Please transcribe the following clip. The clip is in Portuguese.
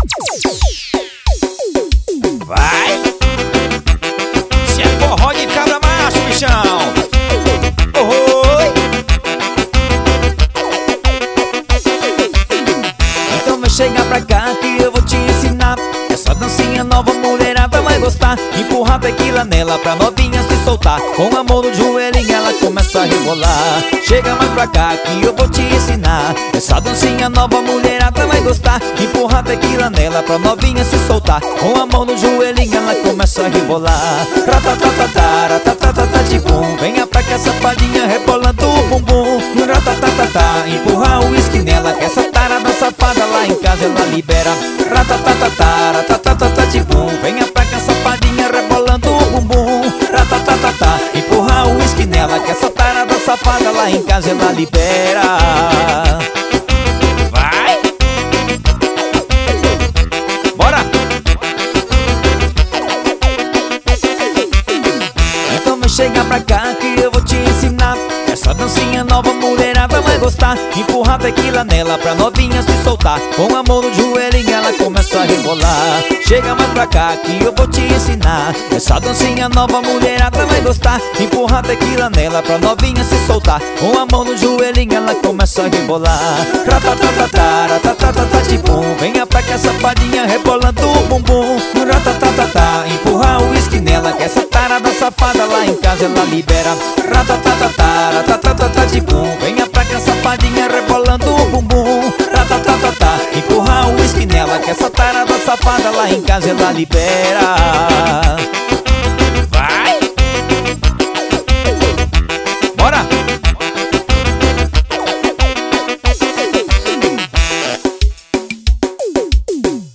Vai! Se é forró de cabra macho, bichão. Oi! Então vai chegar pra cá que eu vou te ensinar. Essa dancinha nova, mulherada vai gostar. Empurrar tequila nela pra novinha se soltar. Com a mão no joelhinho ela começa a rebolar. Chega mais pra cá que eu vou te ensinar. Essa dancinha nova, mulherada vai gostar. Empurrar tequila nela pra novinha se soltar. Com a mão no joelhinho ela começa a rebolar. Ratatatatá, ratatatatá de bum. Venha pra cá safadinha rebolando o bumbum. Ratatatatá, empurrar o uísque nela. Que essa tarada safada lá em casa ela libera. Ratatatatá, ratatatatá de bum. Venha pra cá safadinha rebolando o bumbum. Ratatatatá, empurrar o uísque nela. Que essa tarada safada lá em casa ela libera. Vai! Bora! Então vai chegar pra cá que eu vou te ensinar. Essa dancinha nova, mulherada vai gostar. Empurrar tequila nela pra novinha se soltar. Com a mão no joelhinho ela começa a rebolar. Chega mais pra cá que eu vou te ensinar. Essa dancinha nova, mulherada vai gostar. Empurrar tequila nela pra novinha se soltar. Com a mão no joelhinho ela começa a rebolar. Ratatatatá, ratatatatá de bum. Venha pra cá safadinha rebolando o bumbum. Ratatatatá, empurrar o uísque nela. Que essa tarada safada lá em casa ela libera. Ratatatatá, ratatatatá de bum. Venha pra cá safadinha rebolando o bumbum. Ratatatatá, empurrar o uísque nela. Que essa tarada safada lá em casa ela libera.